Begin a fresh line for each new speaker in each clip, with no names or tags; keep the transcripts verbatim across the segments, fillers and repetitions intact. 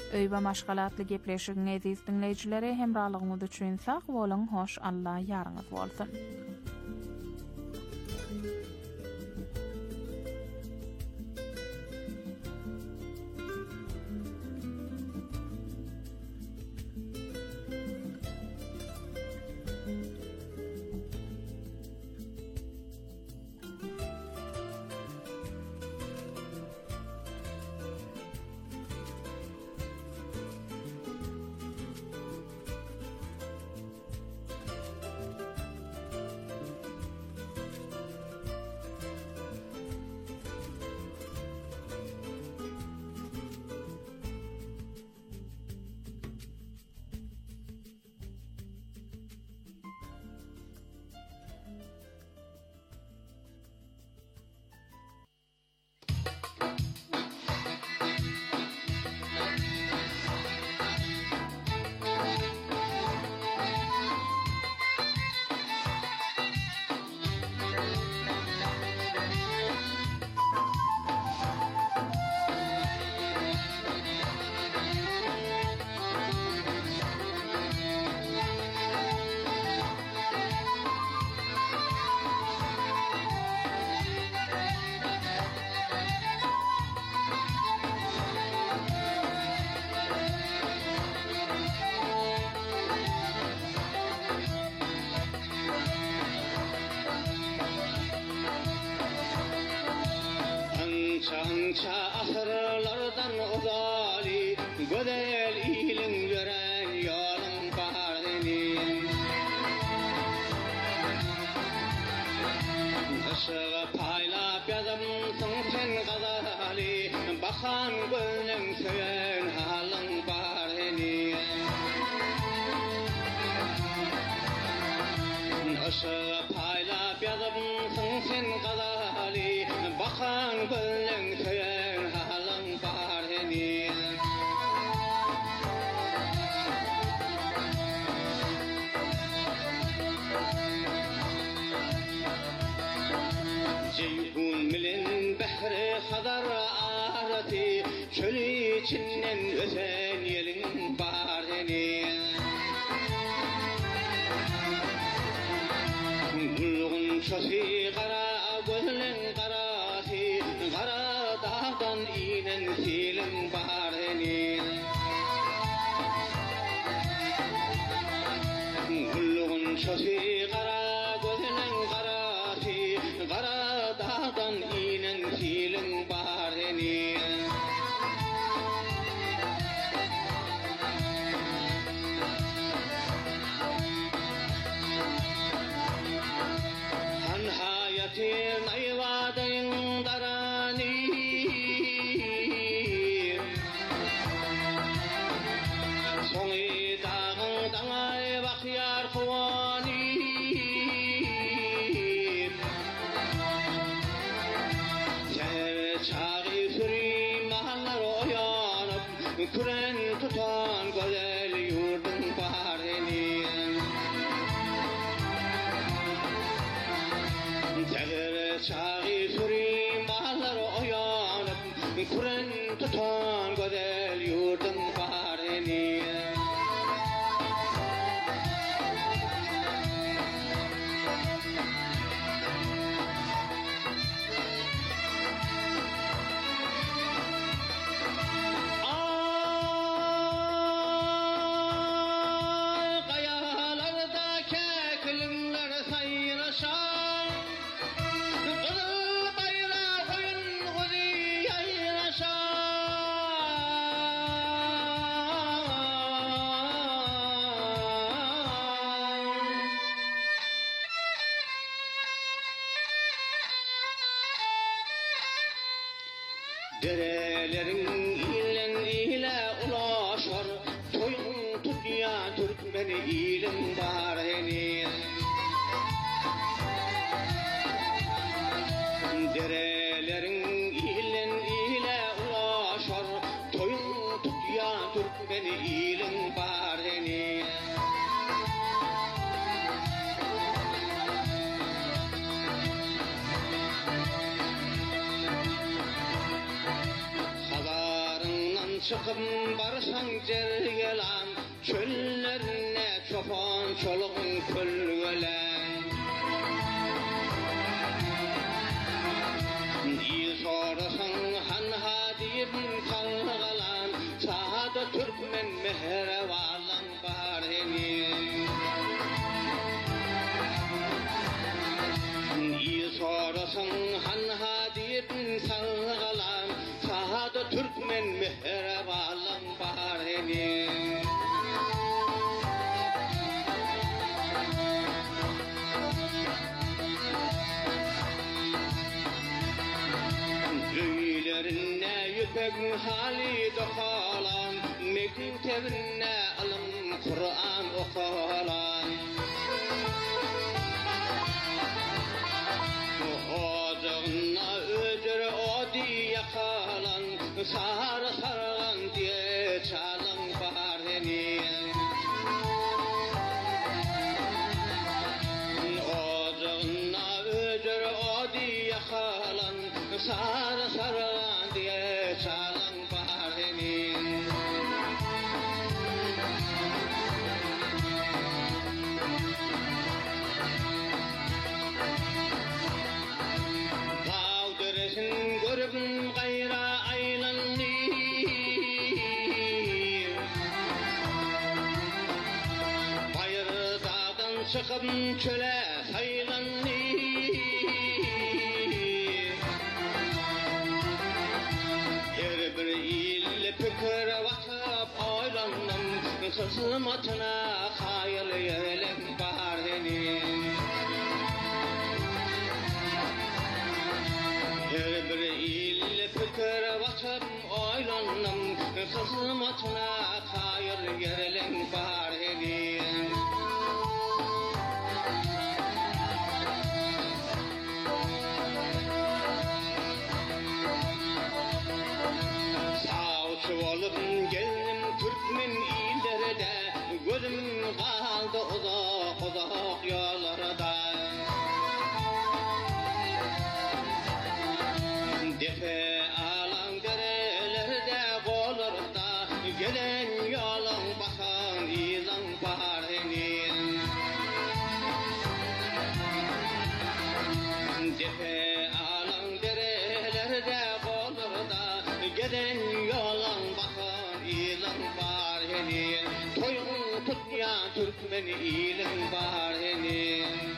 Öýbe maşgalatly gepleşigiň eziz dinleýijileri hemralygyňyz üçin sag bolan, hoş, Allah ýarňyz bolsun.
Çança asırlardan uzali gözel ilin gören yolun bahardinin Işığı paylap yazımsın sen gazali bakan gönlüm söyün halın bahardinin Işığı paylap yazımsın sen gazali bakan gönlüm söyün halın bahardinin Ceyhun milin behri hadar arati çöl içinden öten yelin bahardinin Gulgun çosi kara gönlün karasi kara dağdan inen silin bahardinin Gulgun çosi kara gönlün karasi kara dağdan inen silin bahardinin Hayatin ayvadın darani Soňy dağın daňay bakyar kowany Yer çagy süri mahallar oyanyp küren tutan gözel ýurdun bahardinin Teger çağı süri mahallar oyanıp Kuren tutan gözel yurdun bahardinin Ay kayalarda keklinler sayraşar Derelerin ilen ile ulaşar Toyun tutya Türkmen ilin bahardinin Derelerin ilen ile ulaşar Toyun tutya Türkmen ilin bahardinin çıkıp barsan cergelan, çöllerine çopan çoluğun kölgelen. İyi sorasan han hadiyim kalgalan, sahada Türkmen mehrevalan barenin. İyi sorasan han hadiyim kalgalan, sahada Türkmen mehrevalan barenin. Öylerine yüpek hali dokalan, mektebine alım Kur'an okalan. Ocağına ödür odi yakalan, sarı sarılan diye çalan bahareni. Ocağına ödür odi yakalan, sarı sarılan diye çalan bahareni. Dağdırısın görüp gayra aylanlı, bayır dağdan çıkıp çöle saylanlı. Her bir il fikir vatıp aylandım, kısmatına hayal yelek bahareni. Her bir il fikir vatıp aylandım, kısmatına hayal yelek bahareni. Olup geldim Türkmen illerde, gözüm kaldı uzak uzak yollarda. Defe alan derelerde kollarda, gelen yolun bakan izan baharinin. Defe alan derelerde kollarda, gelen yolun bakan izan baharinin. Toyun tutmayan Türkmen ilin baharinin.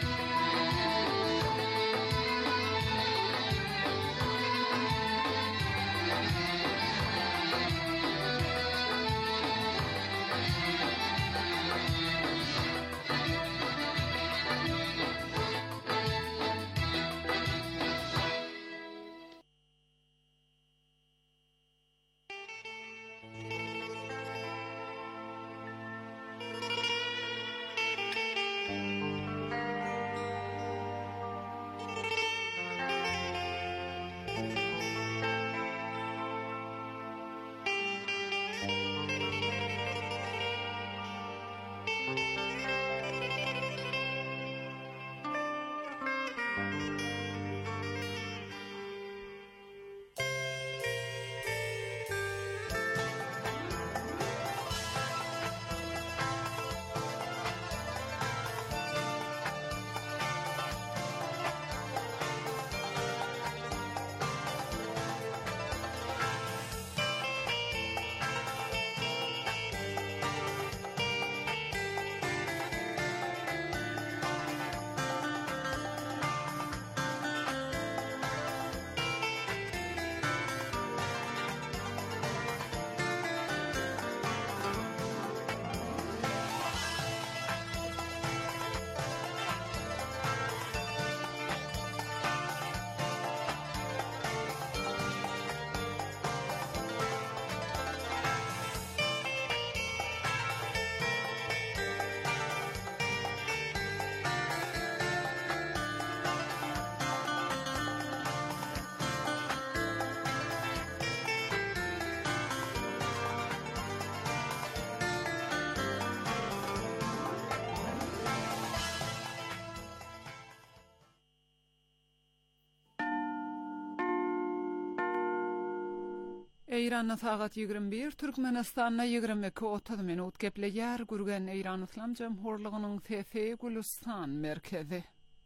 Eýranda sagat ýigirmi bir, Türkmenistanda ýigirmi iki otuz minut gepleýär gürgen Eýran Islam Jamhurlygynyň Fefe Gulistan merkezi.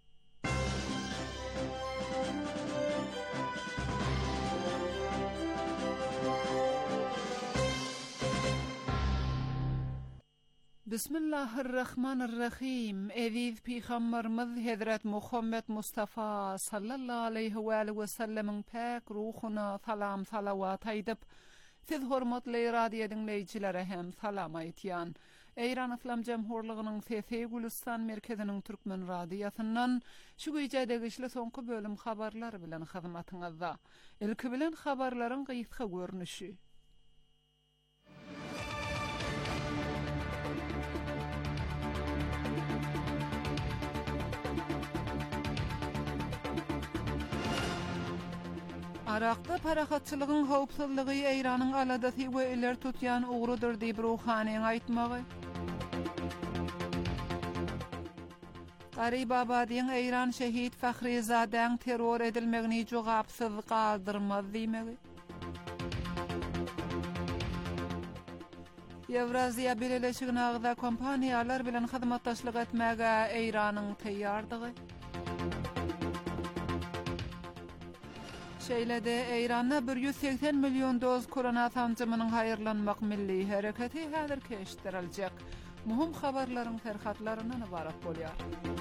Bismillahirrahmanirrahim. Eziz Peygamberimiz Hazret Muhammed Mustafa sallallahu aleyhi ve sellem'in pek ruhuna salam salavat aýdyp, siz hormatly radio dinleýijilere hem salam aýtýan. Eýran Islam Jamhurlygynyň Fefe Gulistan merkeziniň türkmen radiosyndan şu güýje işli soňky bölüm habarlar bilen hyzmatyňyzda. Ilki bilen habarlaryň gysga görnüşi. Araqda parahatçylygyň howpsuzlygy Eýranyň aladasy we iler tutýan ugrudyr diýip ruhanyň aýtmagy. Garybabadiň Eýran şehit Fahrizadeň terror edilmegini jogapsyz galdyrmaz diýmegi. Ewraziýa Birleşigine agza kompaniýalar bilen hyzmatdaşlyk etmäge Eýranyň teýýardygy. Şeýlede Eýranda bir yüz seksen milyon doz korona tamjymynyň haýyrlanmak milli hereketi häzir keşdiriljek. Muhim habarlaryň terhatlarynyň ibarat bolýar.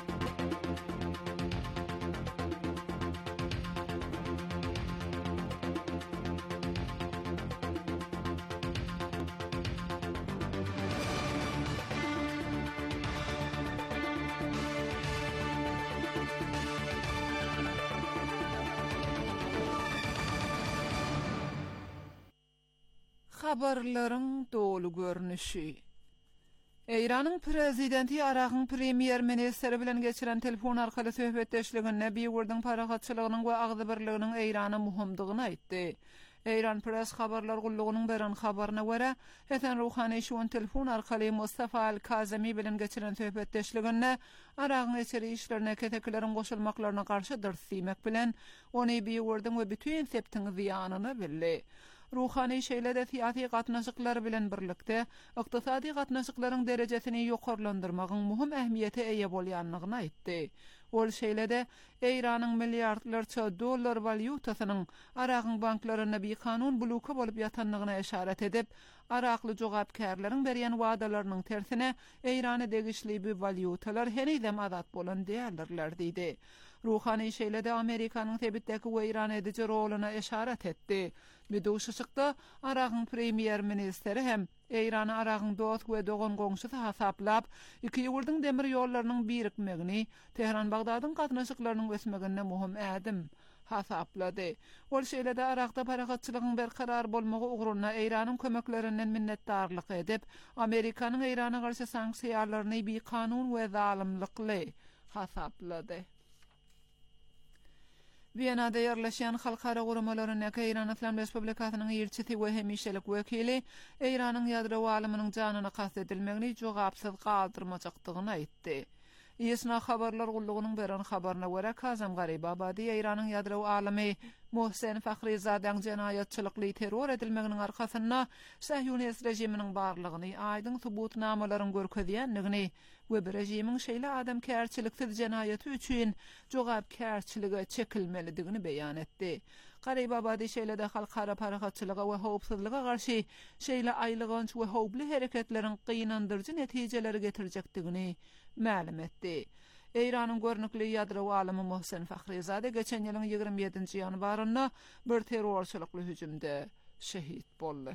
Habarlaryň dolu görnüşi. Eýranyň prezidenti Aragyň premier ministri bilen geçiren telefon arkaly söhbetdeşliginde biýurdyň parahatçylygynyň we agzybirliginiň Eýrana muhimdygyny aýtdy. Eýran Press habarlar gullugynyň beran habaryna görä, Hasan Ruhany şu telefon arkaly Mustafa Al-Kazemi bilen geçiren söhbetdeşliginde Aragyň içeri işlerine ketekleriň goşulmaklaryna garşy dyrsymak bilen ony biýurdyň we bütün septiň ziýanyny bildi. Ruhany şeýlede siýasy gatnaşyklar bilen birlikde ykdysady gatnaşyklaryň derejesini ýokarlandyrmagyň muhim ähmiýeti eýe bolýanlygyny aýtdy. Ol şeýlede Eýranyň milliardlarça dollar valyutasynyň Aragyň banklaryna bir kanun buluka bolup ýatanlygyna eşaret edip, Arakly jogapkärleriň berýän wadalarynyň tersine Eýrana degişli bu valyutalar henizem azat bolan diýerler diýdi. Ruhany şeýlede Amerikanyň tebitdäki weýran edici roluna eşaret etdi. Beduşuşykda Aragyň premier ministri hem Eýrany Aragyň dost we dogan goňşusy hasaplap, iki ýurdyň demir ýollarynyň birikmegini, Tehran-Bagdadyň gatnaşyklarynyň ösmegine muhim ädim hasaplady. Ol şeýlede Aragda parahatçylygyň berkarar bolmagy ugruna Eýranyň kömeklerinden minnetdarlyk edip, Amerikanyň Eýrana garşy sanksiýalaryny bir kanun we zalimlikli hasaplady. Viyana'da yerleşen halkara gurumalaryň Eýran Islam Respublikasynyň elçisi we hemişelik wekili Eýranyň ýadro alymynyň janyna kasd edilmegini jogapsyz galdyrmajakdygyny aýtdy. Ýesna habarlar gullugynyň beran habaryna görä Kazam Garybabadi Eýranyň ýadro alymy Mohsen Fahrizadeň jenaýatçylykly terror edilmeginiň arkasynda Sahyunist rejiminiň barlygyny aýdyň subutnamalaryň görkezýänligini we bir rejimiň şeýle adamkärçiliksiz jenaýaty üçin jogapkärçiligi çekilmelidigini beýan etdi. Garybabadi şeýlede halkara parahatçylyga we howpsuzlyga garşy şeýle aýlygynç we howply hereketleriň gynandyrjy netijeleri getirjekdigini ma'lum etdi. Eýranyň görnükli ýadro alymy Mohsen Fahrizade geçen ýylyň ýygrimi ýedinji ýanwarynda bir terrorçylykly hüjümde şehit boldy.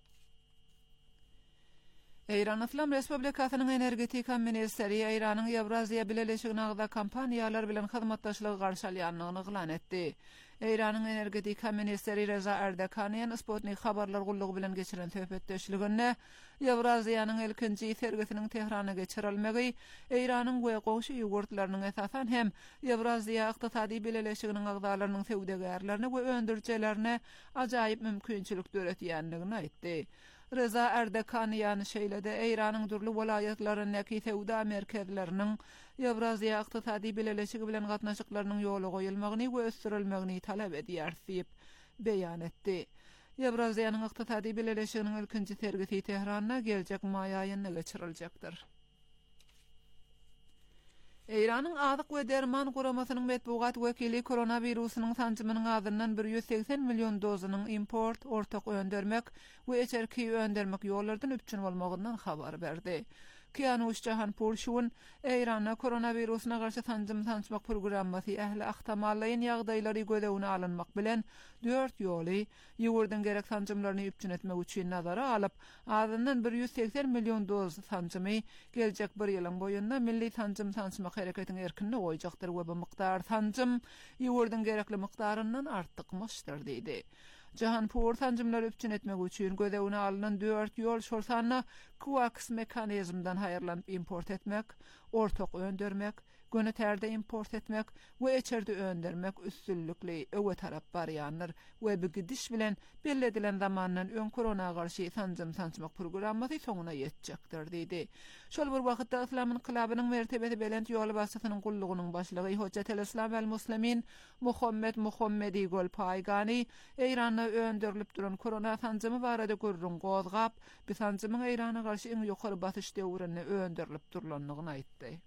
Eýran Islam Respublikasynyň energetika ministri Eýranyň Ewraziýa Birleşigine agza kompaniýalar bilen hyzmatdaşlygy garşalýanlygyny eglan etdi. Eýranyň energetika ministri Reza Erdekaniýan Sputnik habarlar gullugy bilen geçiren söhbetdeşliginde Ewraziýanyň ilkinji sergisiniň Tehrana geçirilmegi Eýranyň we goşy ýurtlarynyň esasan hem Ewraziýa ykdysady birleşiginiň agzalarynyň sewdegärlerine we öndürjelerine ajaýyp mümkinçilik döretýänligini aýtdy. Reza Erdekaniýan şeýlede Eýranyň durly welaýatlarynyň sewda merkezleriniň Ewraziýa ykdysady birleşigi bilen gatnaşyklarynyň ýoly goýulmagyny we ösdirilmegini talap edýär diýip beýan etdi. Ýewraziýanyň ykdysady beleleşiginiň ilkinji tergisi Tehranda geljek may aýynda geçiriljakdyr. Eýranyň Azyk we Derman Guramasynyň medpugat wekili koronawirusynyň sanjymynyň adyndan bir ýüz seksen million dozynyň import, ortak öndermek we eçerki öndermek ýollardan üpçün bolmagyndan habar berdi. Kianuş Jahanpur şuun Eýranda koronawirusyna garşy sanjym sanjmak programmasy ähli ahtamallyň ýagdaýlary gödegine alynmak bilen dört ýoly ýugurdan gerek sanjymlaryny üpçün etmek üçin nazara alyp, adyndan bir ýüz seksen million doz sanjymy geljek bir ýylyň boýunda milli sanjym sanjmak hereketine erkinne goýjakdyr we bu mykdar sanjym ýugurdan gerekli mykdaryndan artykmyşdyr diýdi. Jahanpur sanjymlary üpçün etmek üçin gödegine alynan dört ýol şol sanna coax mekanizmdan haýyrlanyp import etmek, ortak öndermek, göneterde import etmek we eçerde öndermek üstünlükli öwe tarap barýandyr we bu gidiş bilen belledilen zamandan ön korona garşy sanjym sanjmak programmasy soňuna ýetjekdir diýdi. Şol bir wagtda Islamyň kylabynyň mertebesi belent ýol basynyň gullugynyň başlygy Hojjatul Islam vel Muslimin Muhammed Muhammedi Golpaygany Eýranda önderilip duran korona sanjymy barada gurrun gozgap, bu sanjymyň Eýrana garşy iň ýokary basyş döwründe önderilip durlanlygyny aýtdy.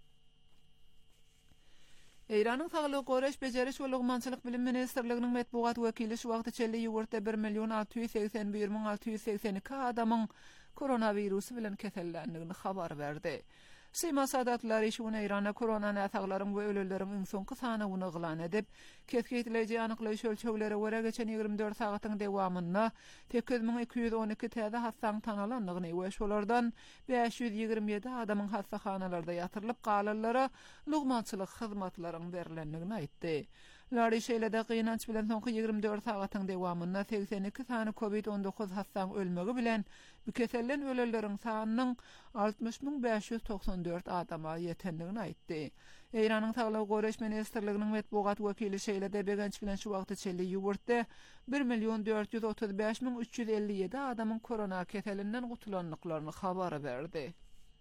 Eýranyň Saglyk Goraş Bejeriş we Lugmançylyk bilim ministrliginiň medpugat wekili şu wagtda çelli ýugurtda bir million alty ýüz seksen bir ming alty ýüz seksen iki adamyň koronavirusy bilen kesellendigini habar berdi. Sema sadatlary şuň Eýranda korona näsaglaryň we öleleriň iň soňky sanawyny glan edip, kesgetileji anyklaýyş ölçeglere görä geçen ýygrimi dört sagatyň dewamynda sekiz ming iki ýüz on iki täze hastaň tanalandygyny we şolardan beş ýüz ýygrimi ýedi adamyň hastaxanalarda ýatyrylyp galanlara lugmançylyk hyzmatlaryň berilendigini aýtdy. Lary şeýlede gynanç bilen soňky ýygrimi dört sagatyň dewamynda seksen iki sany covid on dokuz hastaň ölmegi bilen bu kesellen öleleriň sanynyň altmış ming beş ýüz toksan dört adama ýetendigini aýtdy. Eýranyň Saglyk Goraş ministrliginiň medpugat wekili şeýlede begenç bilen şu wagtda çelli ýugurtda bir million dört ýüz otuz beş ming üç ýüz elli ýedi adamyň korona keselinden gutulanlyklaryny habar berdi.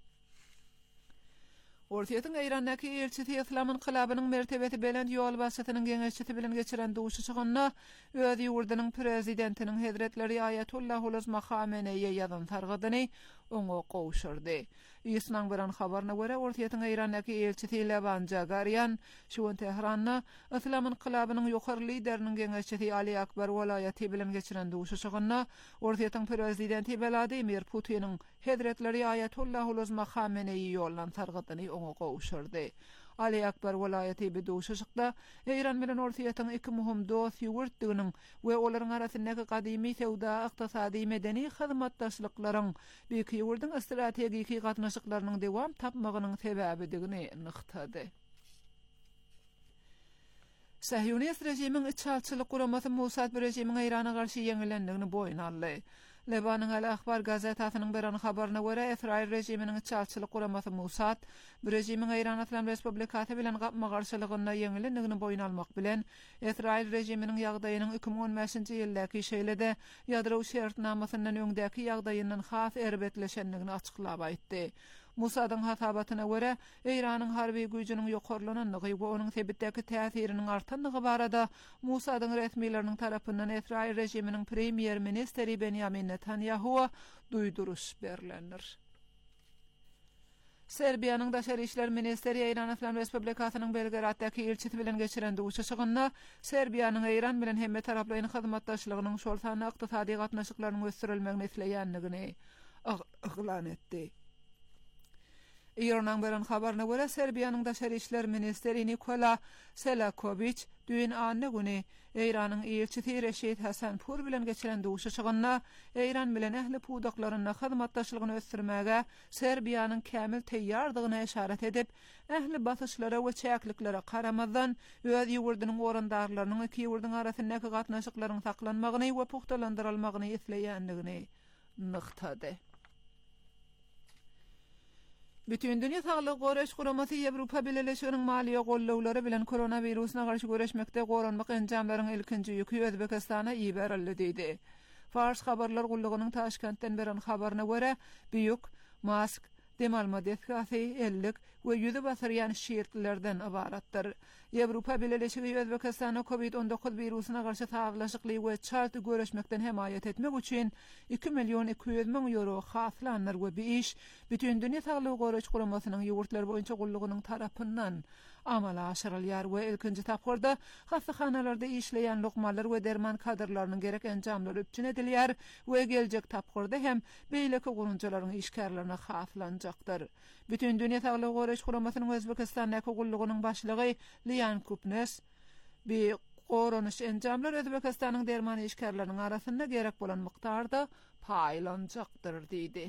Ortiýetin Eýrandaky elçisi Islamyň kylabynyň mertebesi belent ýol basynyň geňeşçisi bilen geçiren duşuşygyna öz ýurdunyň prezidentiniň Hezretleri Ayatullah Khamenei ýazan targydyny oňa gowşurdy. Islam bilen habaryna görä Ortiýetin Eýrandaky elçisi Levan Jagaryan şu Tehranda Islamyň kylabynyň ýokary lideriniň geňeşçisi Ali Akbar welaýaty bilen geçiren duşuşygyna Ortiýetin prezidenti Vladimir Putiniň Hezretleri Ayatullah Khamenei ýollan targydyny oňa gowşurdy. Ali Akbar welaýaty bu duşuşykda Eýran bilen Ortiýetin iki muhim dost ýurtdygynyň we olaryň arasyndaky gadymy sewda, ykdysady, medeni hyzmatdaşlyklaryň beýik ýurduň strategik gatnaşyklarynyň dewam tapmagynyň sebäbidigini nyktady. Sahyonist rejimiň içalçylyk guramasy Mossad rejimiň Eýrana garşy ýeňilendigini boýun aldy. Lebanyň Al-Ahbar gazetasynyň beran habaryna görä Israil rejiminiň içalçylyk guramasy Mossad bu rejimiň Eýran Islam Respublikasy bilen gapma garşylygyna ýeňilendigini boýun almak bilen Israil rejiminiň ýagdaýynyň iki ming on beşinji ýyldaky şeýlede ýadro şertnamasynyň öňdäki ýagdaýyndan has erbetleşendigini açyklap aýtdy. Mossadyň hasabatyna görä Eýranyň harby güýjüniň ýokarlananlygy we onuň sebitdäki täsiriniň artanlygy barada Mossadyň resmileriniň tarapyndan Israil rejiminiň premier ministri Benjamin Netanyahu duýduruş berilendir. Serbiýanyň daşary işler ministeri Eýran Islam Respublikasynyň Belgraddaky elçisi bilen geçiren duşuşygyna Serbiýanyň Eýran bilen hemme taraplaryň hyzmatdaşlygynyň şol sany ykdysady gatnaşyklarynyň ösdürilmegini isleýändigini aglan etdi. Eýranyň beran habaryna görä Serbiýanyň daşary işler ministeri Nikola Selaković düýün anny güni Eýranyň elçisi Reşit Hasanpur bilen geçiren duşuşygyna Eýran bilen ähli pudaklaryna hyzmatdaşlygyny ösdürmäge Serbiýanyň kämil teýýardygyna işaret edip, ähli basyşlara we çäkliklere garamazdan öz ýurdunyň orandarlarynyň iki ýurduň arasyndaky gatnaşyklaryň saklanmagyny we puhtalandyrylmagyny isleýändigini nyktady. Bütün dünýä Saglyk Goraş Guramasy Ýewropa Birleşiginiň maliýe gollawlary bilen koronawirusyna garşy göreşmekde goranmak enjamlaryň ilkinji ýükü Özbekistana iberildi diýdi. Fars habarlar gullugynyň Taşkentden beren habaryna görä, büýük, Mask, Demal Madesgasy, ellik we ýüze basaryan şeýertlerden ibaratdyr. Ýewropa Birleşigi Özbekistana kovid on dokuz wirusyna garşy saglaşykly we çarty göreşmekden hemaýat etmek üçin iki milyon iki yüz min euro haslanlar we bu iş bütün dünýä saglygy goraç guramasynyň ýurtlar boýunça gullugynyň tarapyndan amala aşyrylýar we ilkinji tapgyrda hastaxanalarda işleýän lokmalar we derman kadrlarynyň gerek enjamlary üçin edilýär we geljek tapgyrda hem beýleki gurunjalaryň işgärlerine haslanjakdyr. Bütün dünýä saglygy goraç guramasynyň Özbekistandaky gullugynyň başlygy Lian Kupnes bir goranyş enjamlar Özbekistanyň derman işgärleriniň arasynda gerek bolan miktarda paýlanjakdyr diýdi.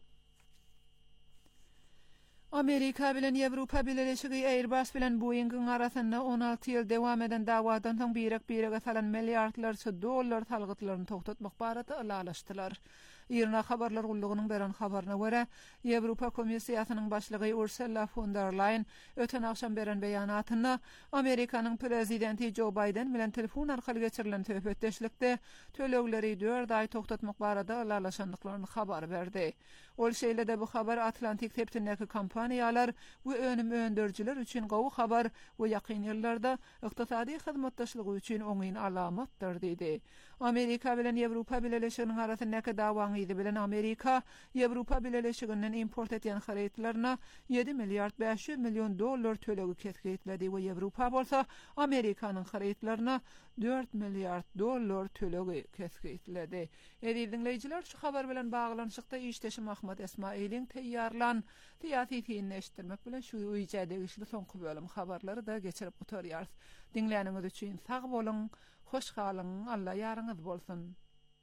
Amerika bilen Ýewropa Birleşigi Airbus bilen Boeing'in arasynda on alty ýyl dowam eden dawadan soň birek birege salan milliardlarça dollar salgytlaryny toktatmak barada ılalaşdylar. Ýerine habarlar gullugynyň beren habaryna görä, Ýewropa Komissiýasynyň başlygy Ursula von der Leyen öten akşam beren beýanatyna Amerikanyň prezidenti Joe Biden bilen telefon arkaly geçirilen töhbetdeşlikde tölegleri dört ay toktatmak barada ılalaşandyklaryny habar berdi. Ol şeýle de bu habar Atlantik septindäki kompaniýalar we önüm öndürjiler üçin gowy habar we ýakyn ýyllarda ykdysady hyzmatdaşlygy üçin oňyn alamatdyr diýdi. Amerika bilen Ýewropa Birleşiginiň arasyndaky dawaň ýyly bilen Amerika Ýewropa Birleşiginden import etýän harytlaryna yedi milyard beş yüz milyon dollar tölegi kesgitledi we Ýewropa bolsa Amerikanyň harytlaryna dört milyard dollar tölegi kesgitledi. Edi dinleýijiler, şu habar bilen baglanyşykda işdeşim Ahmet Esmail'in teýýarlan tiýasy fiýinleşdirmek bilen şu üýjäde işli soňky bölüm habarlary da geçirip oturýar. Dinleýäniňiz üçin sag bolun, hoş galyň, Allah ýaryňyz bolsun.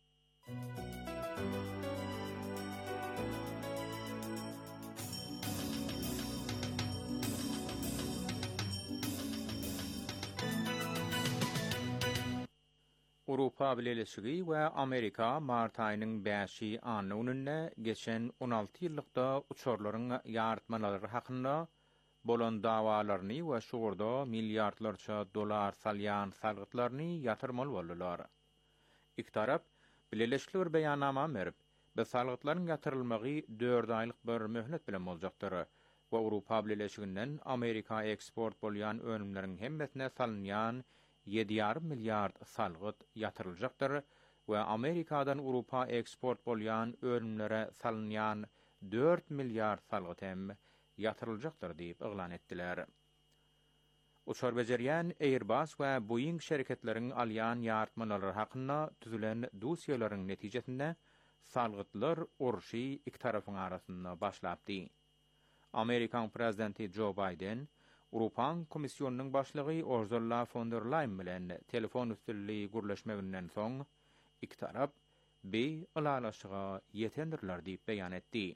Awropa Birleşigi we Amerika mart aýynyň beşi anyny geçen on alty ýyllykda uçurlaryň ýartmalary hakynda bolan dawalaryny we şurda milliardlarça dolar salýan salgytlaryny ýatyrmaly boldular. İki tarap birleşikli bir beýannama berip, bu salgytlaryň ýatyrylmagy dört aýlyk bir möhlet bilen boljakdyr we Awropa Birleşiginden Amerika eksport bolýan önümleriň hemmesine salynýan yedi yarım milyard salgyt ýatyryljakdyr we Amerikadan Awropa eksport bolýan önümlere salynýan dört milyard salgyt hem ýatyryljakdyr diýip eglan etdiler. Uçar bejerýän Airbus we Boeing şirketleriň alýan ýartmalary hakynda tüzülen dosiýalaryň netijesinde salgytlar urşy iki tarapyň arasynda başlapdy. Amerikan prezidenti Joe Biden Awropa Komissiýonunyň başlygy Ursula von der Leyen bilen telefon üstünligi gurlaşmagynyň soň iki tarap bir alalaşyga ýetendirler diýip beýan etdi.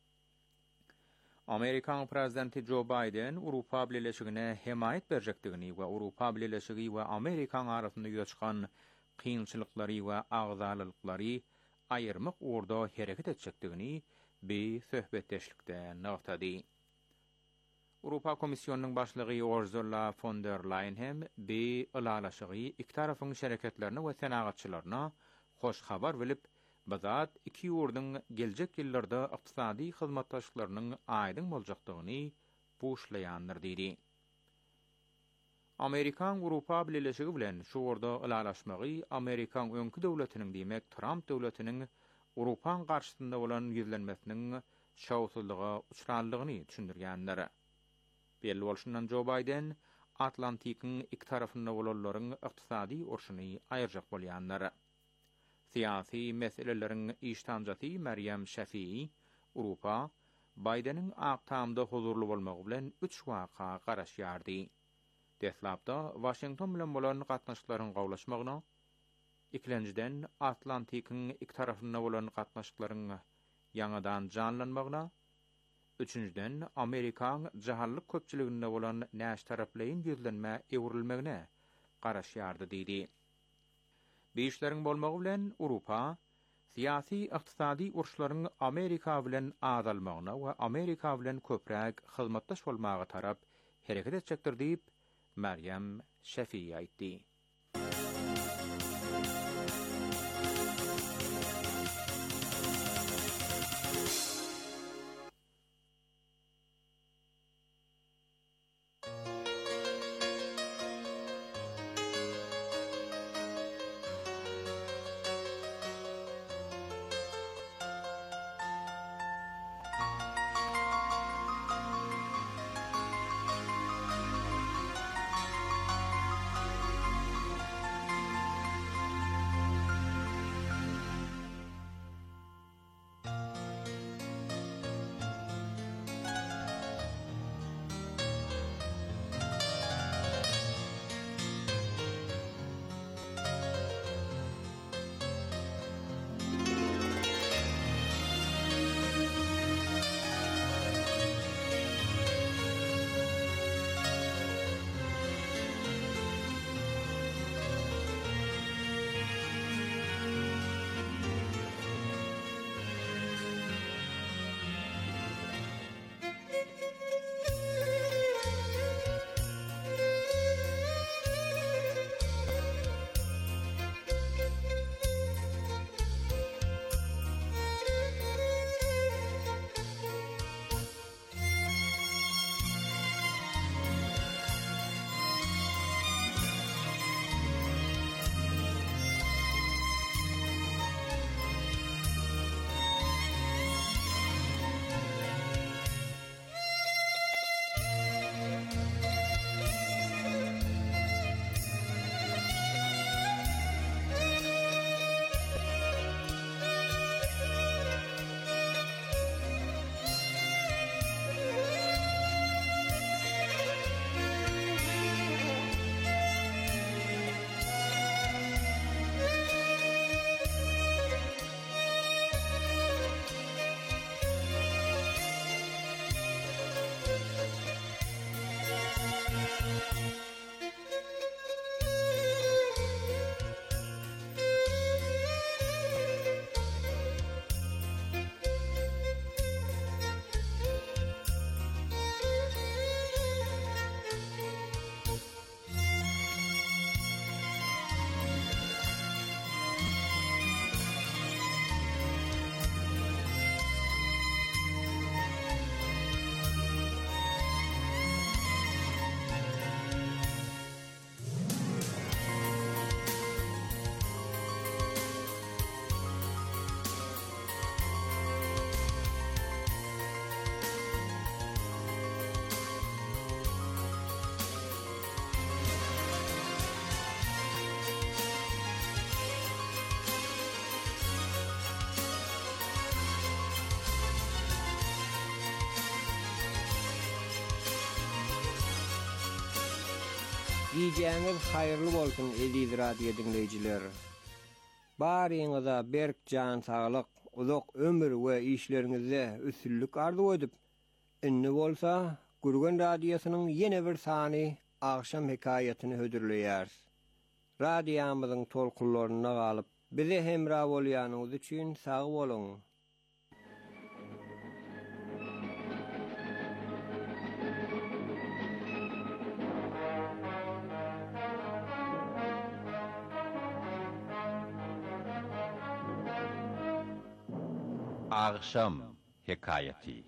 Amerikan prezidenti Joe Biden Awropa Birleşigine hemaýet berjekdigini we Awropa Birleşigi we Amerikan arasynda ýeçkan kynçylyklary we agzalylykları aýyrmak orda hereket etjekdigini bir söhbetdeşlikde nagtady. Awropa Komissiýonunyň başlygy Ursula von der Leyen hem bir alalaşygy iki tarapyň şirketlerine we senagatçylaryna hoş habar bilip, bazat iki ýurdyň geljek ýyllarda ykdysady hyzmatdaşlyklarynyň aýdyň boljakdygyny puşlaýandyr diýdi. Amerikan Awropa Birleşigi bilen şu orda alalaşmagy Amerikan öňkü döwletiniň diýmek Trump döwletiniň Awropa garşysynda bolan ýüzlenmesiniň şawsuzlyga uçranlygyny düşündirýändir. Belli bolşundan Joe Biden Atlantikiň iki tarapynda bolanlaryň ykdysady urşuny aýyrjak bolýanlar. Siyasi meselelerin iştanjaty Maryam Şafii, Awropa, Biden'in aqtamda huzurlu bolmagy bilen üç waka garaşýardy. Deslapda Washington bilen bolan gatnaşyklaryň gawlaşmagyna, ikinciden Atlantikiň iki tarapynda bolan gatnaşyklaryň ýangadan janlanmagyna, üçünciden Amerikan jahanlyk köpçüliginde bolan näş taraplyň ýüzlenme ewrilmegine garaşýardy diýdi. Bu işleriň bolmagy bilen Awropa siyasi ykdysady urşlaryň Amerika bilen azalmagyna we Amerika bilen köpräk hyzmatdaş bolmagy tarap hereket etjekdir diýip Maryam Şafii aýtdy.
Giyeceğiniz hayırlı bolsun Ediz radio dinleyiciler. Barýyňyza berk can saglyk, uzak ömür we işleriňizde üstünlük arzu edip, inni bolsa Gurgun radiosynyň ýene bir sany akşam hekaýatyny hödürleýär. Radiýamyzyň tolkunlaryna galyp, bize hemra bolýanyňyz üçin sag bolun.
Akşam hekayeti.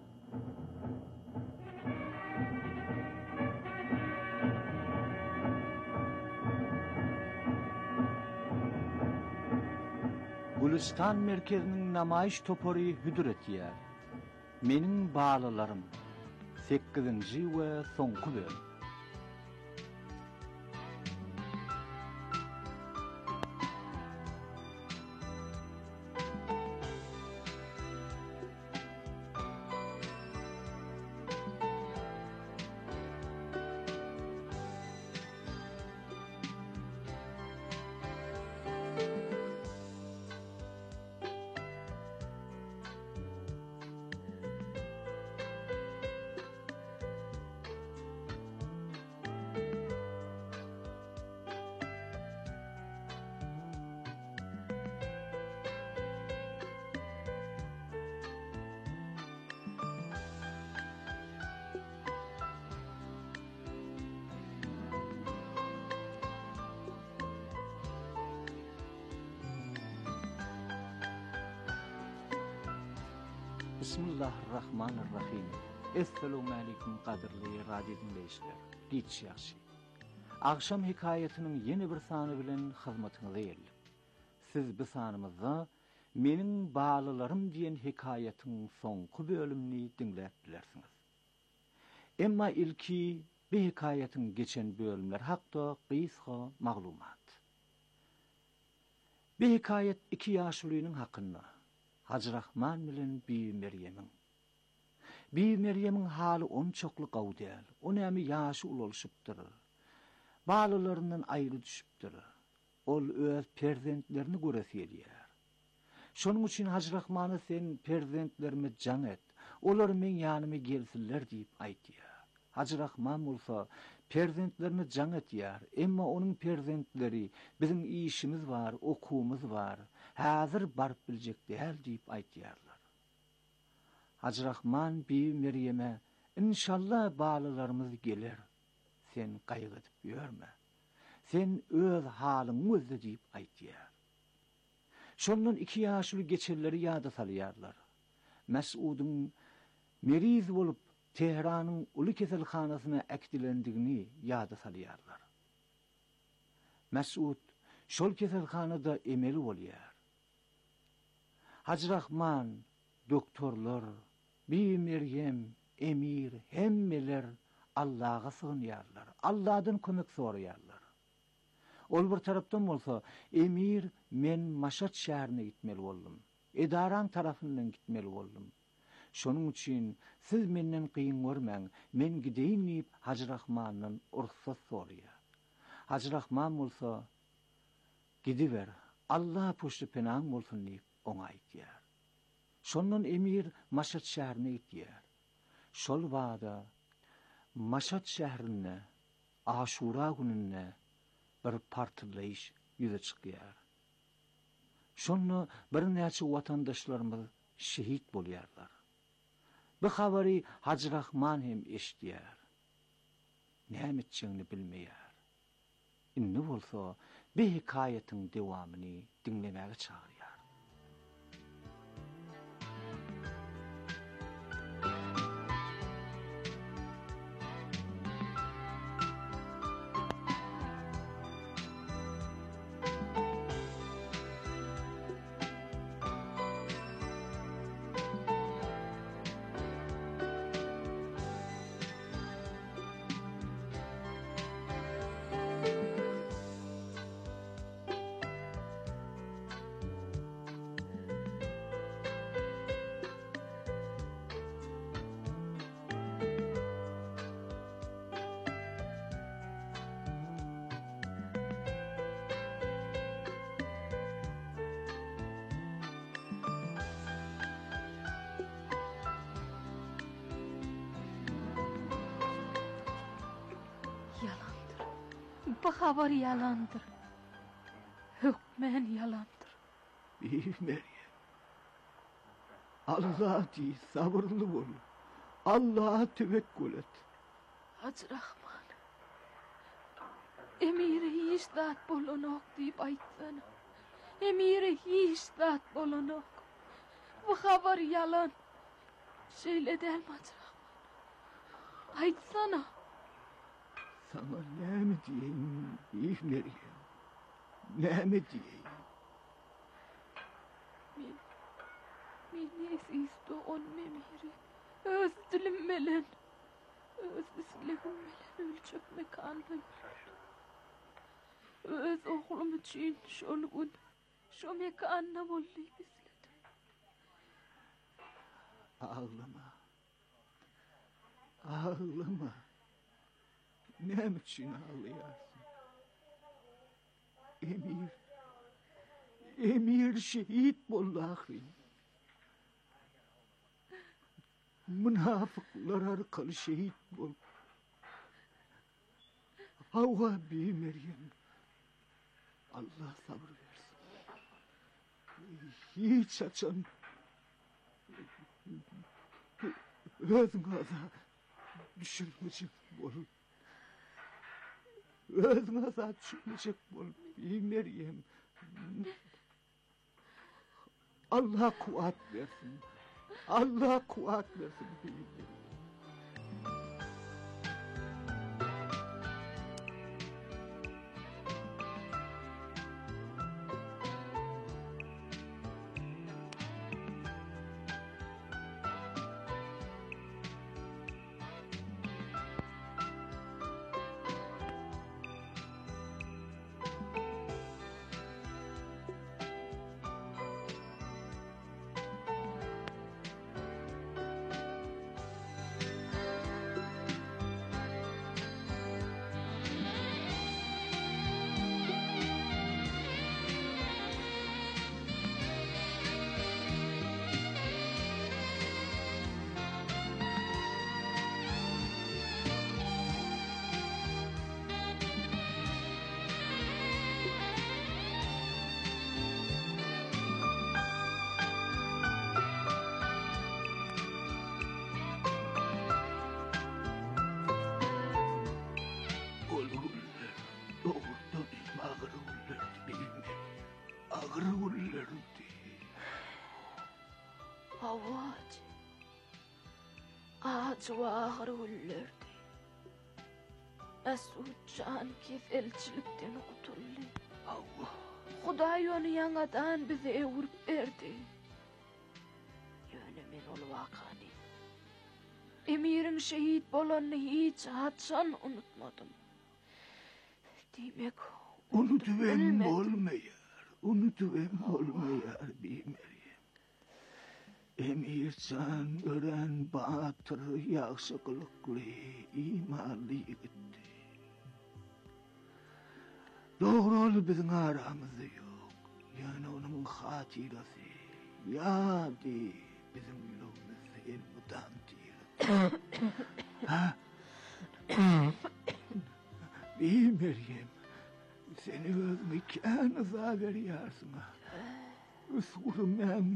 Gulistan merkezinin namayiş topori hüdür etýär. Meniň bağlılarım. sekizinji we soňky bölüm. Bismillahirrahmanirrahim. Esselamu aleyküm qadirli radio dinleyijiler. Giç ýaşy. Akşam hekaýatynyň ýeni bir sany bilen hyzmatyňyza geldim. Siz bu sanymyzda meniň bağlılarım diýen hekaýatyň soňky bölümini dinläp bilersiňiz. Emma ilki bu hekaýatyň geçen bölümler hakda gysga maglumat. Bu hekaýat iki ýaşlynyň hakynda. Hacı Rahman bilen Bi Meryem'in. Bi Meryem'in haly on çokly gawdýal. O näme ýaşy ulanyşypdyr. Balylaryndan aýry düşüpdir. Ol öz perzentlerini göreselýär. Şonuň üçin Hacı Rahmana sen perzentlerime jan et. Olar men ýanyma gelsinler diýip aýtýar. Hacı Rahman bolsa perzentlerini jan etýär. Emma onuň perzentleri bizim işimiz var, okumuz var. Hazır barıp biljek däl diýip aýtýarlar. Hacı Rahman Bi Meryem'e inşallah bağlılarımız gelir. Sen gaýgy edip ýörme. Sen öz halyň özde diýip aýtýar. Şondan iki ýaşly geçerleri ýada salýarlar. Mes'udun meriz bolup Tehranyň uly keselhanasyna äkdilendigini ýada salýarlar. Mes'ud şol keselhanada emeli bolýar. Hacı Rahman, doktorlar, Bi Meryem, emir, hemmeler Allah'a sığınýarlar. Allah'dan kömek soraýarlar. Ol bir tarapdan bolsa, emir, men Maşat şäherine gitmeli boldum. Edaran tarafından gitmeli boldum. Şonuň üçin siz menden kıyın görmäň, men gideýin diýip Hacı Rahmandan ursat soraýar. Hacı Rahman bolsa, gidiver, Allah poşty penaň bolsun diýip oňa aýtýar. Şondan emir Maşat şäherine gitýär. Şol wagda Maşat şäherine Aşura gününe bir partileýiş ýüze çykýar. Şonu bir näçe watandaşlarymyz şehit bolýarlar. Bu habary Hacı Rahman hem eşitýär. Näme etjegini bilmeýär. Inni bolsa bu hekaýatyň dewamyny dinlemäge çagyrýar.
Bu haber yalandır. Hükmen yalandır.
Bir Meryem. Allah diye sabırlı ol. Allah'a tevekkül et.
Hacı Rahman. Emiri hiç zat bolunok deyip aytsana. Emiri hiç zat bolunok. Bu haber yalan. Şöyle değil mi Hacı Rahman? Aytsana.
Sana ne mi diyeyim bir Meryem? Ne mi diyeyim?
Men, men neyse isto on memiri. Öz dilim melen. Öz islegim melen ölçüp mekanlı. Öz oğlum için şol gün, şu mekanına bolli bizledim.
Ağlama. Ağlama. Ne için ağlayarsın? Emir. Emir şehit boldu ahri. Münafıklar arkalı şehit bol. Havva bir Meryem. Allah sabır versin. Hiç açan özünüze düşürmeyecek bol. Özünüze düşürmeyecek bol. Bir Meryem. Allah kuvvet versin. Allah kuvvet versin. Bir Meryem.
Avaç. Ağaç ağır hullerdi. Mesut can kefelçilikten kutuldu.
Allah.
Huday onu yanadan bize evurip verdi. Yönü men ol vakani. Emirin şehit bolanını hiç hatşan unutmadım. Demek
Unutuverem olmayar. Unutuverem olmayar bir Meryem. Emircan ören batır yaxşılıklı imanlı yigitti. Doğru ol bizim aramızda yok. Yani onun hatirası ya di bizim yolumuzda el mudan değil. Ha? Bir Meryem, seni öz mekanıza veriyorsun ha. Üskürmem,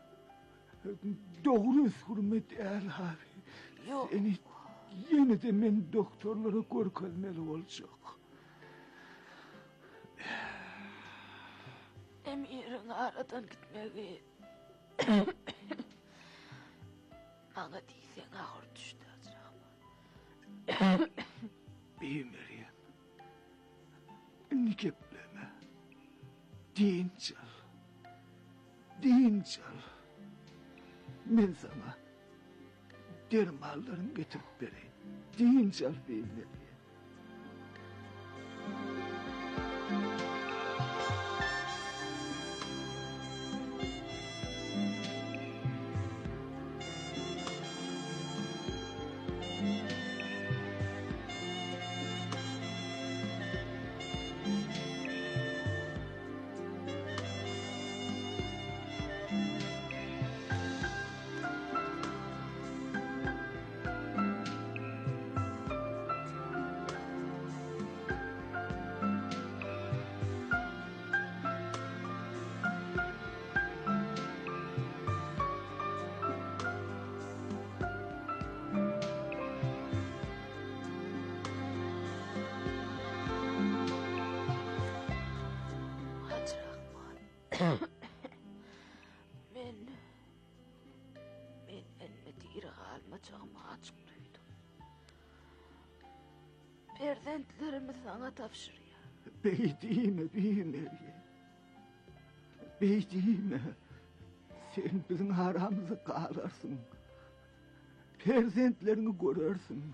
doğru üskürme değil abi.
Yok.
Seni yine de men doktorlara görkezmeli olacak.
Emirin aradan gitmeyi bana değilsen ağır düştü Hacı.
Bir Meryem, nikepleme, din çal, din çal. Ben sana dermallarını getirip vereyim. Din çal bir Meryem.
Men men elme diri galmacağıma açık duydum. Perzentlerimi sana tapşırıyor.
Beydime bir Meryem. Beydime. Sen bizim aramızı kalarsın. Perzentlerini görürsün.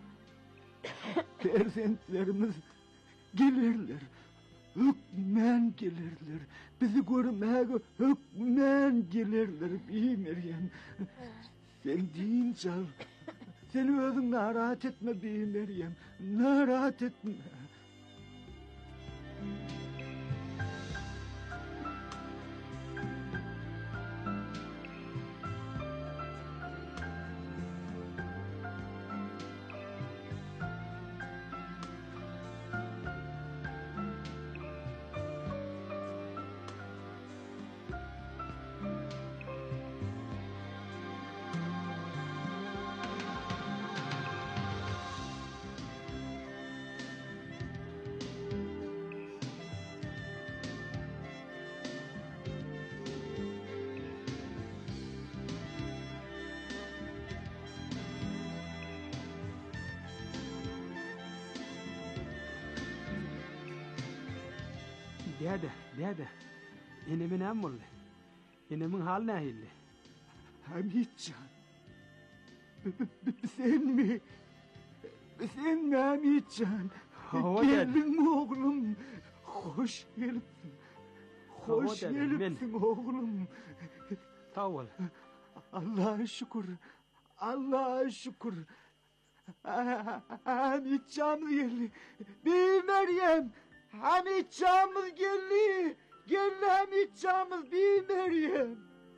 Perzentlerimiz gelirler. Hükmen gelirler. Bizi görmeye hükmen gelirler bir Meryem. Sen deyin çal. Seni özün narahat etme bir Meryem. Narahat etme.
Dede, dede. Enemin hem oldu. Enemin hal ne hilli?
Hamitcan. Sen mi? Sen mi Hamitcan?
Hava
Geldin mi oğlum? Hoş gelipsin. Hoş
Hava dedim,
gelipsin oğlum.
Tavul.
Allah'a şükür. Allah'a şükür. Hamitcan geldi. Bir Meryem. Hamitcan'ımız geldi. Geldi Hamitcan'ımız bir Meryem.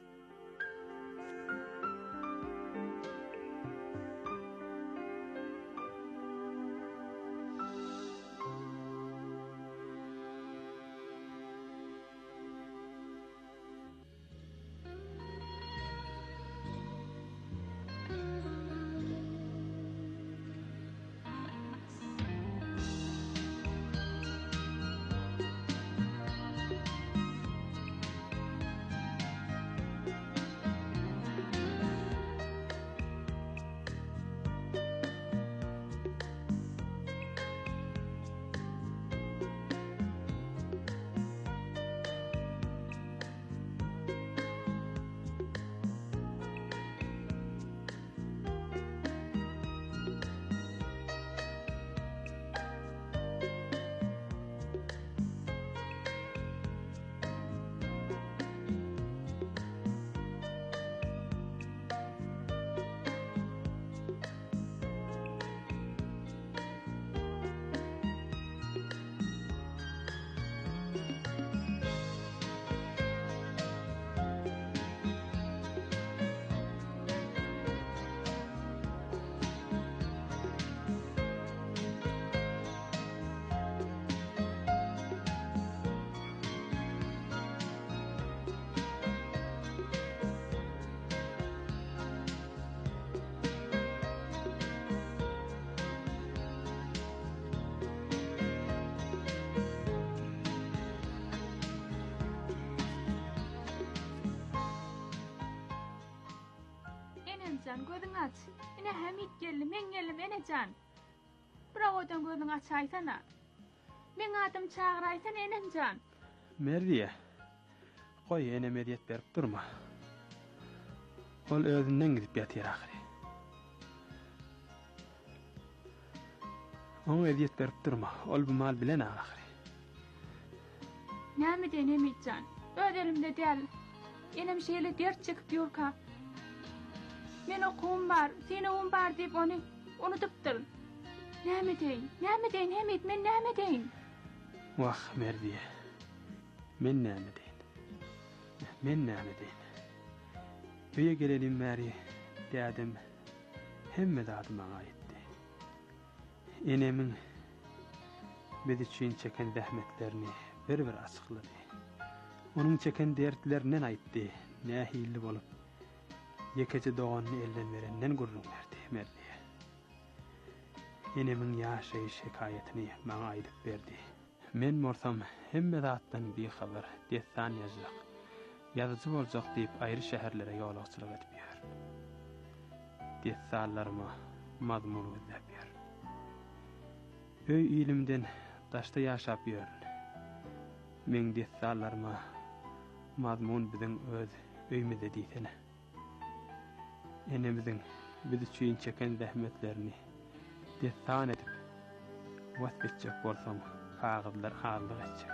Enecan gözün aç. Ene Hamit geldi, men geldim Enecan. Bırak odan gözün açaysana. Men adım çağıraysan Enecan.
Merdiye. Koy ene mediyet berip durma. Ol özünden gidip yatir ahire. Onu ediyet berip durma. Ol bu mal bilen ahire.
Näme den Hamitcan? Öz elimde değil. Enem şeyle dert çıkıp yurka. Men okum var, seni okum var deyip onu unutup durun. Näme deyin? Näme deyin Hamit? Men näme deyin?
Vah Merdiye. Men näme deyin? Men näme deyin? Öye gelelim Meri. Dädim hemme dadım bana etti. Enemin biz için çeken zahmetlerini bir bir açıkladı. Onun çeken dertlerinden aytti. Nahilli bolup yekece doğanını elden verenden gurrun verdi Merdiye. Enemin yaşayış hikayetini bana aydıp verdi. Men morsam hemme zattan bir haber desan yazık. Yazıcı boljak diýip aýry şäherlere ýolagçylyk edip ýör. Desallarma mazmun izlep ýör. Öý ilimden daşda ýaşap ýör. Men desallarma mazmun biziň öz öýmizde diýsene. Enemiziň biz üçin çeken zähmetlerini desan edip wasfetjek bolsam kağıtlar hallyk etjek.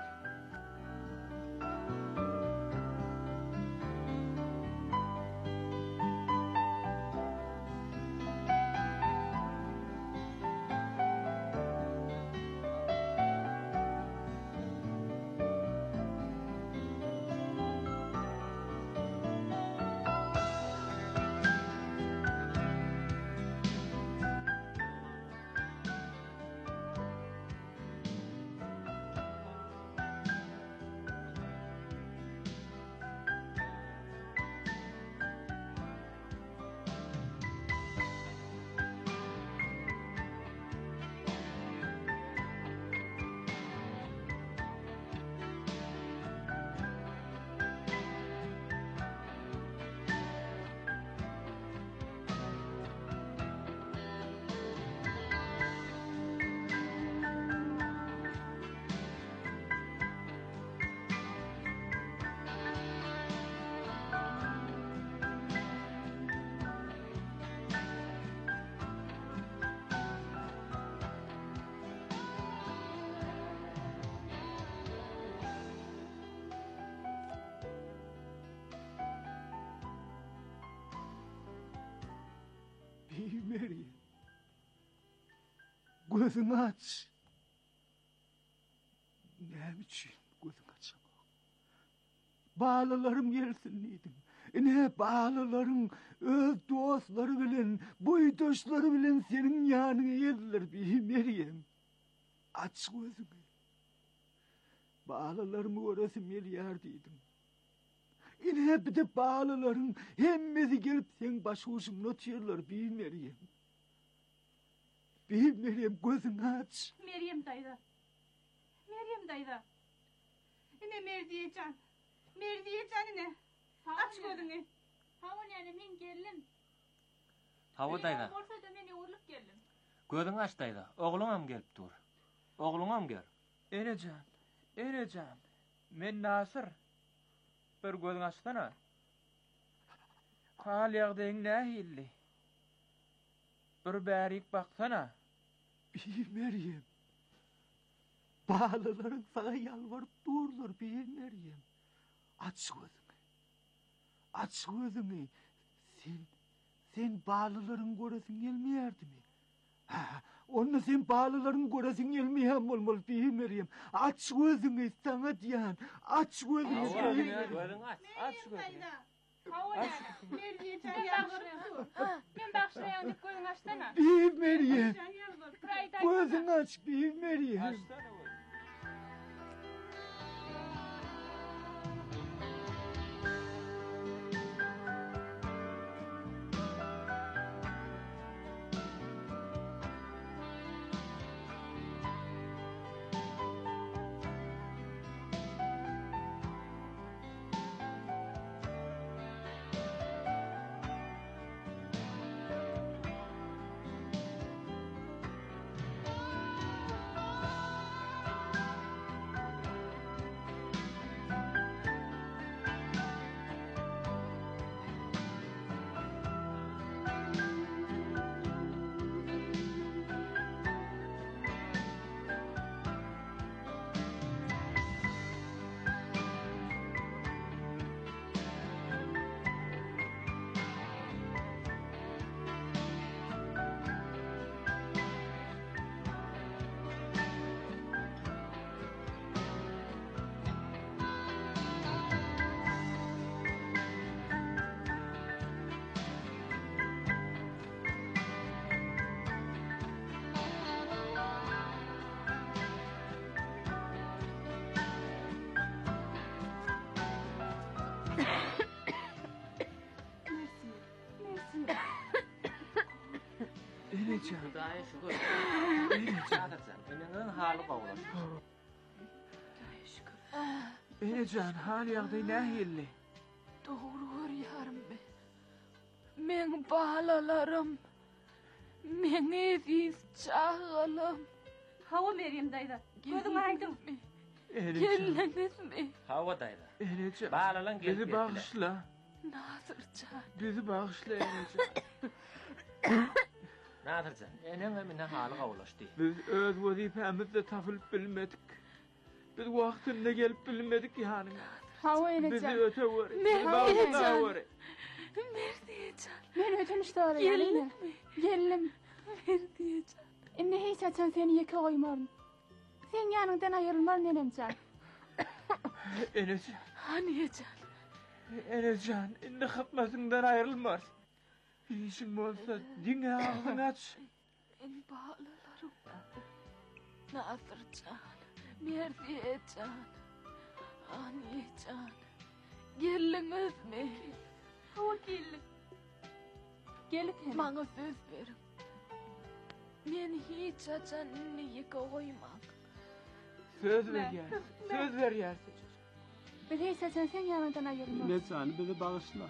Meryem, gözünü aç. Ne biçim gözünü açamam? Bağlılarım gelsin dedim. Ne bağlıların öz dostları bilen, boydaşları bilen senin yanına geldiler bir Meryem. Aç gözünü. Bağlılarımı orası milyar dedim. İne bir de bağlıların hemmesi gelip sen başucumda oturuyorlar bir Meryem. Bir Meryem gözünü aç.
Meryem dayda. Meryem dayda. İne Merdiyecan. Merdiyecan ine. Aç gözünü. Havun yani men geldim.
Havu dayda.
Olsa da meni uğurlup geldim.
Gözünü aç dayda. Oğlunam gelip dur. Oğlunam gel.
Enecan, Enecan. Men Nasır. Bir gözün açsana. Hal ýagdaýyň nähilli? Bir bärik baksana.
Bir Meryem. Bağlıların sana yalvarıp dururlar bir Meryem. Aç gözünü. Aç gözünü. Sen, sen bağlıların göresin gelmeyerdi mi? Ha, onu sen bağlıların göresin gelmeyem olmalı bir Meryem. Aç gözünü sana diyen. Aç gözünü.
Gözünü aç.
Aç gözünü. Havun yani. Merdiyecan yalvarıp dur. Men bakşırayan dip gözünü açsana.
Bir Meryem. Gözünü aç bir Meryem.
Açsana.
Enecan.
Hudaya şükür. Enecan. Önünün halı bağlar.
Enecan, hal ýagdaý nähilli?
Doğru görýärem ben. Men balalarım. Men ediz çağalım.
Hawa Meryem dayda. Gözüň aýdym.
Geliniz mi?
Hawa dayda.
Enecan.
Balalan gelip
Bizi bağışla.
Nazırcan.
Bizi bağışla Enecan.
Nazırcan. Enem emine haly gawlaşdy.
Biz öz wezipemizde tapylyp bilmedik. Biz wagtynda gelip bilmedik ýany.
Hawa Enecan.
Bizi öte wari.
Enecan.
wari.
Merdiyecan.
Men ötünüşde oraya.
Gelin.
Geldim.
Merdiyecan.
Indi hiç açan seni yeke koymarım. Sen yanından ayrılmar Enecan.
Enecan.
Haniyecan.
Enecan, indi hapmasından ayrılmaz. İşin bolsa diňe ağzını aç.
Men balalarım. Nazırcan. Merdiyecan. Haniyecan. Geliniz mi?
Hawa gelin. Gelip hem.
Bana söz verin. Men hiç açanını yıka koymam.
Söz verýärsin. Söz verýärsin.
Biz hiç açan sen yanından ayrılmaz.
Enecan, bizi bağışla.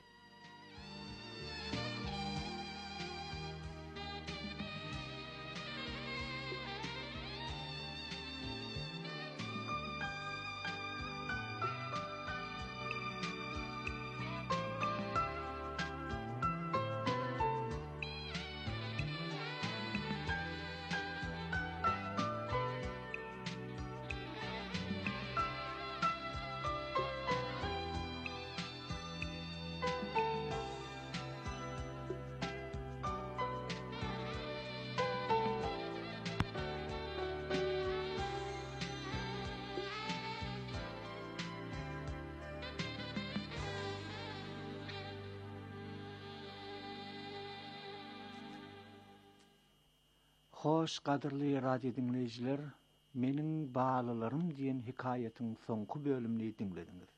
Hoş gadyrly radio dinleyijiler, meniň balalarym diýen hikaýatyň soňky bölümini dinlediňiz.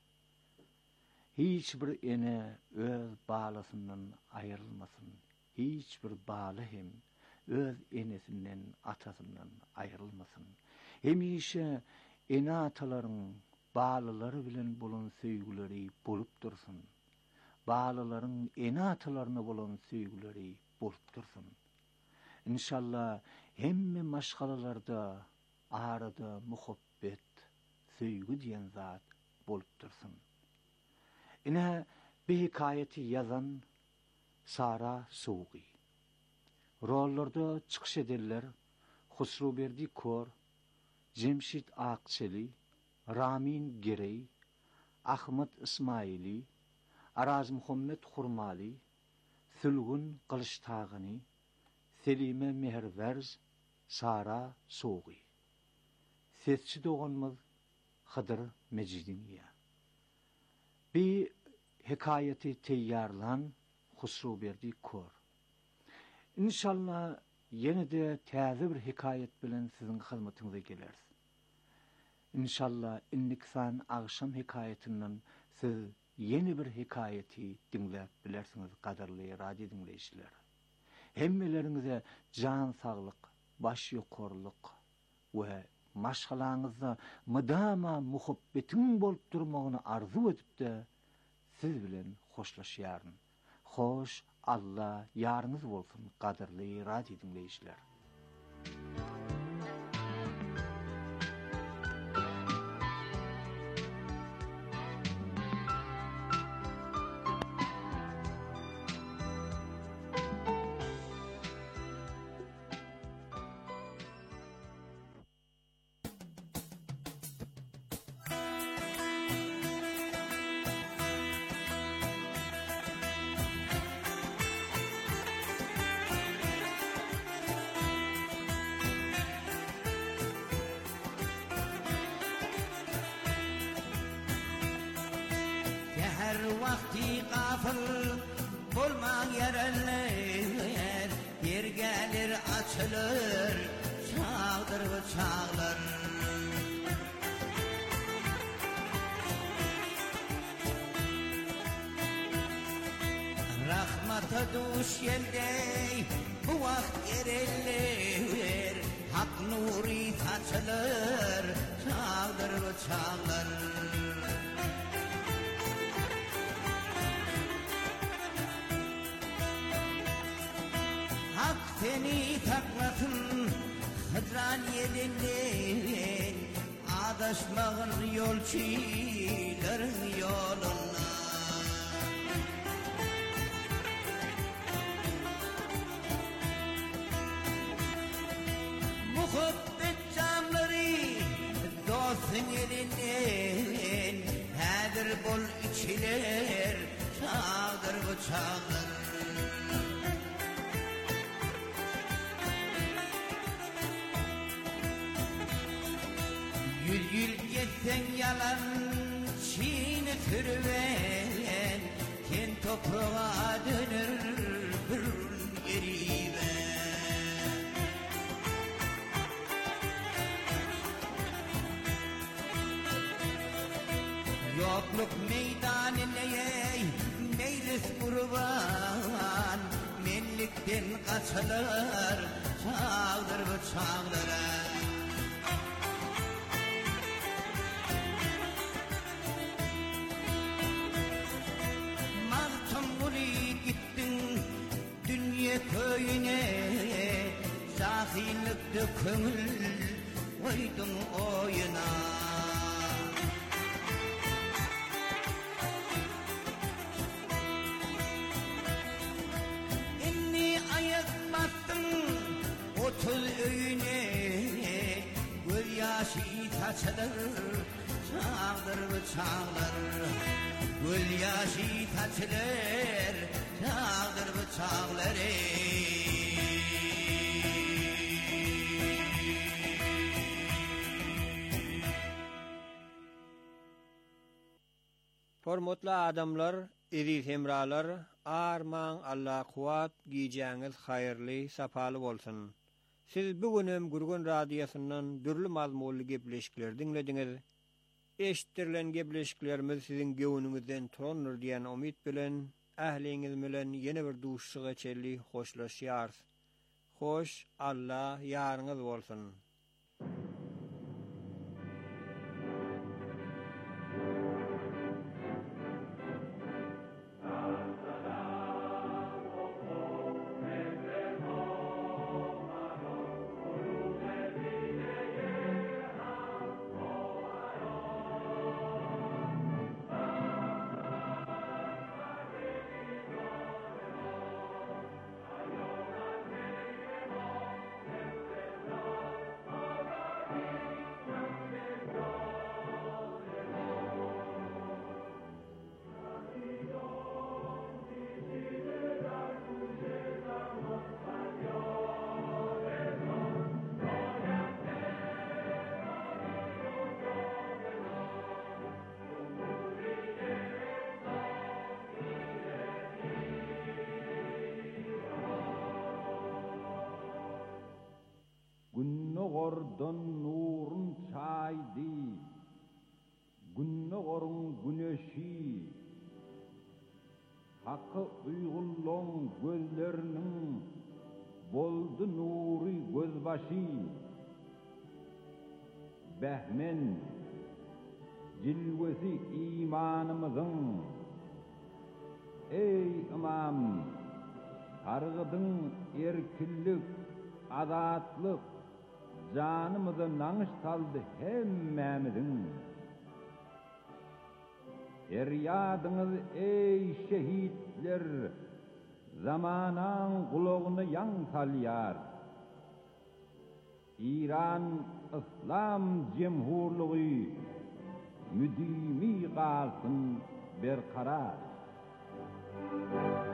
Hiç bir ene öz balasından aýrylmasyn, hiç bir bala hem öz enesinden, atasından aýrylmasyn. Hemişe ene atalaryň balalary bilen bolan söýgüleri bolup dursun. Balalaryň ene atalaryna bolan söýgüleri bolup dursun. İnşallah hemme maşgalalarda arada muhabbet, söýgü diýen zat bolup dursun. Ine bir hikaýaty yazan Sara Suugi. Rollarda çykyş edenler Husrowberdi Kor, Jemşid Akçeli, Ramin Gerey, Ahmet Ismaili, Araz Muhammed Hurmali, Sülgün Kılıçtağını, Selime Meherverz, Sara Suugi. Sesçi doğanmaz Hıdır Mecidiniya. Bir hikayeti teyyarlan Husrowberdi Kor. İnşallah yine de täze bir hikayet bilen sizin hyzmatyňyza geleriz. İnşallah inniksan agşam hikayetinden siz yeni bir hikayeti dinläp bilersiňiz gadarly radio dinleýijiler. Hemmelerinize can sağlık, baş yokorluk ve maşgalaňyzda mydama muhabbetin bolup durmagyny arzu edip de siz bilen hoşlaşýaryn. Hoş Allah ýarynız bolsun gadarly radio dinleýijiler.
vakti gafil bolman yerenler, yer gelir açılır, çağdır ve çağlar. Rahmata duş yelday, bu vakt yerenler, hak nuri saçılır, çağdır ve çağlar. seni taklatın hıdran yelinden adaşmağın yolçilerin yoluna. Muhabbet camları dostun elinden hedir bol içiler çağdır bıçağlar. Yüz yıl geçsen yalan çiğni türven ten toprağa dönür bir geriben. Yokluk meydanine meylis kurban menlikten kaçılır çağdır bıçaklara. Köyüne zahillikte kömül koydum oyuna. İnni ayak battım otuz öğüne göz yaşı taçılır çağdır bıçaklar. Göz yaşı taçılır çağdır bıçakları.
Hormatly adamlar, eri temralar, arman Allah kuwat giyeceğiniz hayırlı, sapalı bolsun. Siz bugünem Gurgun Radyosu'ndan dürlü mazmunlu gepleşikler dinlediniz. Eşittirlen gepleşiklerimiz sizin göwnüňizden turanlar diýen umyt bilen ähliňiz bilen ýene bir duşşyga çelli hoşlaşýar. Hoş, Allah ýaryňyz bolsun.
Günnogordan nurun çaydi, günnogorun güneşi, hakkı uygullan gözlerinin boldu nuri gözbaşı. Behmen, cilvesi imanımızın, ey imam, targıdın erkillik, adatlık, canımıza nanış saldı hemmemizin. Eryadınız ey şehitler, zamanan kulağını yan salyar. İran İslam Cemhurluğu müdimi kalsın berkarar.